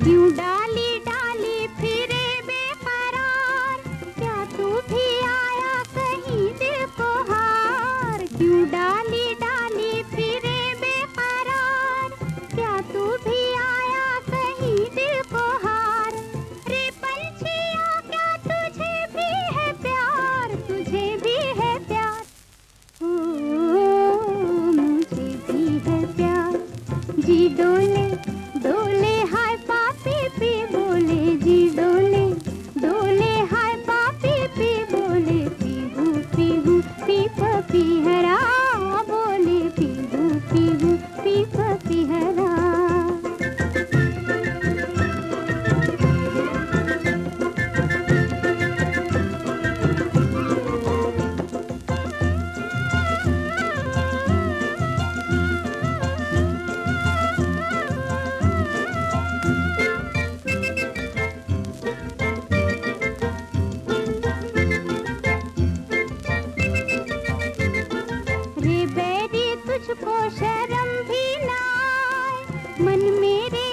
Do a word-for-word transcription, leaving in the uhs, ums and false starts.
क्यों डाली डाली फिरे बेकरार, क्या तू भी आया कहीं दिल को हार। क्यों डाली डाली फिरे बेकरार, क्या तू भी आया कहीं दिल को हार। रे पंछिया क्या तुझे भी है प्यार, तुझे भी है प्यार। ओ मुझे भी है प्यार। जी डोले डोले हाय पापी पी बोले, जी डोले डोले हाय पापी पी बोले। पीहू पीहू पी पपी हरा बोले, पीहू पीहू पी पपी हरा। रे बैरी तुझको शर्म भी ना आए, मन मेरे